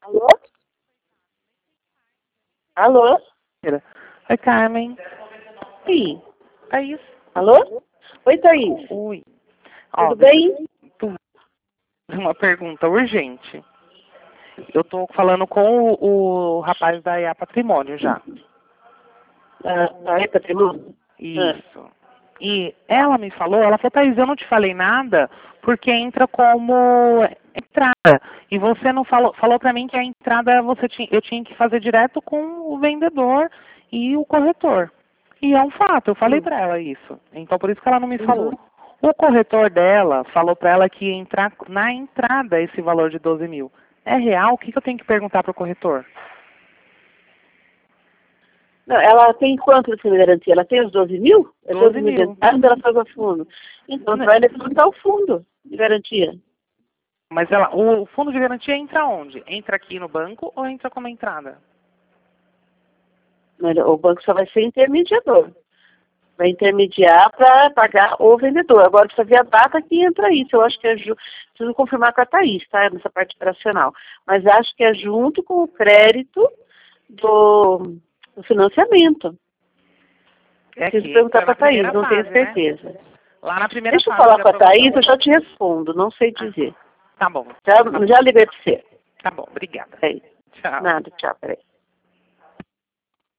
Alô? Alô? Oi, Carmen. Sim. Thaís. Alô? Oi, Thaís. Oi. Tudo bem? Uma pergunta urgente. Eu tô falando com o rapaz da IA Patrimônio já. É patrimônio? Isso. E ela me falou, Thaís, eu não te falei nada porque entra como entrada. E você não falou para mim que a entrada eu tinha que fazer direto com o vendedor e o corretor. E é um fato, eu falei para ela isso. Então por isso que ela não me falou. O corretor dela falou para ela que ia entrar na entrada esse valor de 12 mil. É real? O que eu tenho que perguntar para o corretor? Não, ela tem quanto de garantia? Ela tem os 12 mil? 12 mil. Ela faz o fundo. Então, você vai levantar o fundo de garantia. Mas o fundo de garantia entra onde? Entra aqui no banco ou entra como entrada? O banco só vai ser intermediador. Vai intermediar para pagar o vendedor. Agora precisa ver a data que entra isso. Eu acho que preciso confirmar com a Thaís, tá? Nessa parte operacional. Mas acho que é junto com o crédito do financiamento. Preciso perguntar para a Thaís, não tenho certeza. Né? Lá na primeira Deixa eu falar com a Thaís, eu já te respondo, não sei dizer. Tá bom. Já liguei para você. Tá bom, obrigada. Peraí. Tchau. Nada, tchau, peraí.